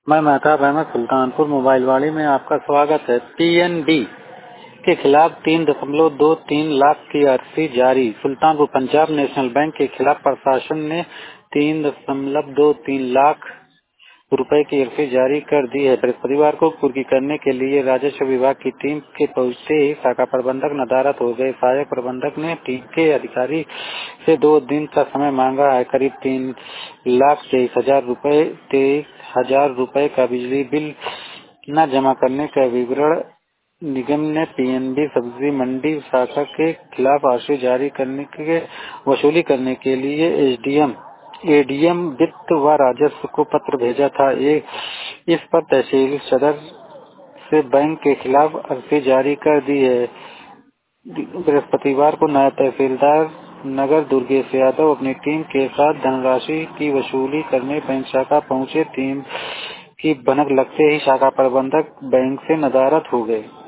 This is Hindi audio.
मैं महताब अहमद सुल्तानपुर मोबाइल वाड़ी में आपका स्वागत है। पीएनबी के खिलाफ 3.23 लाख की अर्जी जारी। सुल्तानपुर पंजाब नेशनल बैंक के खिलाफ प्रशासन ने 3.23 लाख रुपए की अर्जी जारी कर दी है। बृहस्पतिवार को कुर्की करने के लिए राजस्व विभाग की टीम के पहुंचते ही शाखा प्रबंधक नदारद हो गए। सहायक प्रबंधक ने टीम के अधिकारी से 2 दिन का समय मांगा है। करीब 3,23,000 रुपए का बिजली बिल न जमा करने का विवरण निगम ने पीएनबी सब्जी मंडी शाखा के खिलाफ आदेश जारी करने के वसूली करने के लिए एडीएम वित्त व राजस्व को पत्र भेजा था। इस पर तहसील सदर से बैंक के खिलाफ अर्जी जारी कर दी है। बृहस्पतिवार को नायब तहसीलदार नगर दुर्गेश यादव अपनी टीम के साथ धनराशि की वसूली करने बैंक शाखा पहुंचे। टीम की भनक लगते ही शाखा प्रबंधक बैंक से नदारद हो गए।